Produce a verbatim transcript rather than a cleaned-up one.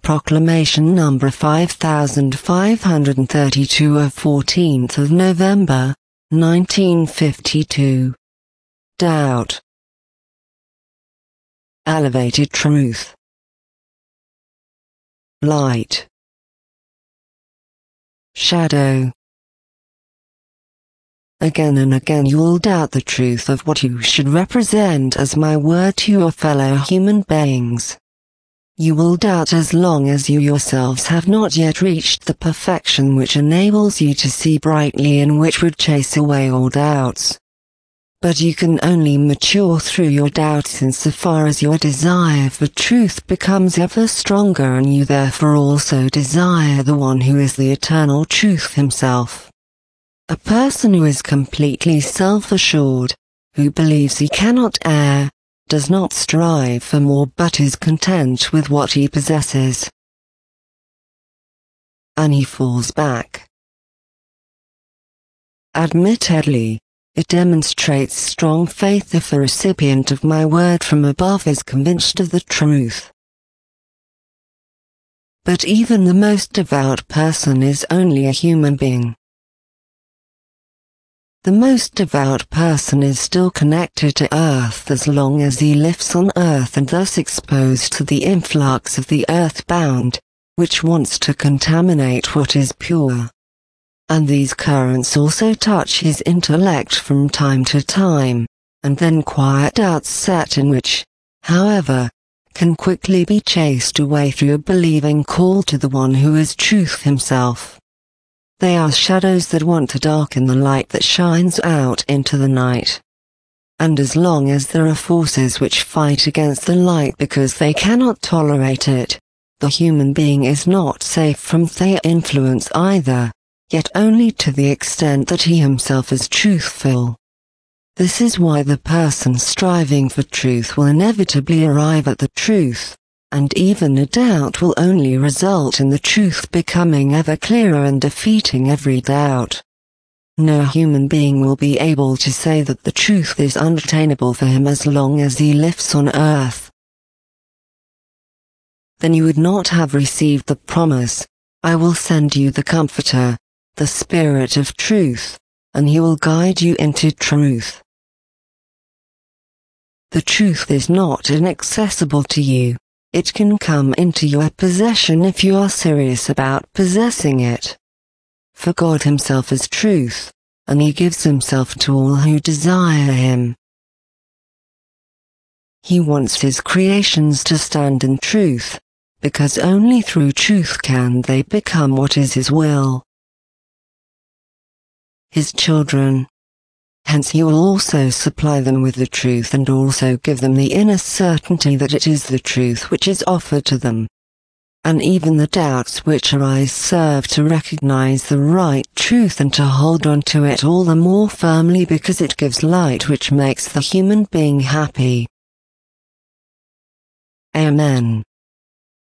Proclamation number five thousand five hundred thirty-two of fourteenth of November, nineteen fifty-two. Doubt. Elevated truth. Light. Shadow. Again and again you will doubt the truth of what you should represent as my word to your fellow human beings. You will doubt as long as you yourselves have not yet reached the perfection which enables you to see brightly and which would chase away all doubts. But you can only mature through your doubts insofar as your desire for truth becomes ever stronger and you therefore also desire the one who is the eternal truth himself. A person who is completely self-assured, who believes he cannot err, does not strive for more but is content with what he possesses. And he falls back. Admittedly, it demonstrates strong faith if a recipient of my word from above is convinced of the truth. But even the most devout person is only a human being. The most devout person is still connected to earth as long as he lives on earth and thus exposed to the influx of the earthbound, which wants to contaminate what is pure. And these currents also touch his intellect from time to time, and then quiet doubts set in which, however, can quickly be chased away through a believing call to the one who is truth himself. They are shadows that want to darken the light that shines out into the night. And as long as there are forces which fight against the light because they cannot tolerate it, the human being is not safe from their influence either, yet only to the extent that he himself is truthful. This is why the person striving for truth will inevitably arrive at the truth. And even a doubt will only result in the truth becoming ever clearer and defeating every doubt. No human being will be able to say that the truth is unattainable for him as long as he lives on earth. Then you would not have received the promise, I will send you the Comforter, the Spirit of Truth, and he will guide you into truth. The truth is not inaccessible to you. It can come into your possession if you are serious about possessing it. For God himself is truth, and he gives himself to all who desire him. He wants his creations to stand in truth, because only through truth can they become what is his will. His children. Hence he will also supply them with the truth and also give them the inner certainty that it is the truth which is offered to them. And even the doubts which arise serve to recognize the right truth and to hold on to it all the more firmly because it gives light which makes the human being happy. Amen.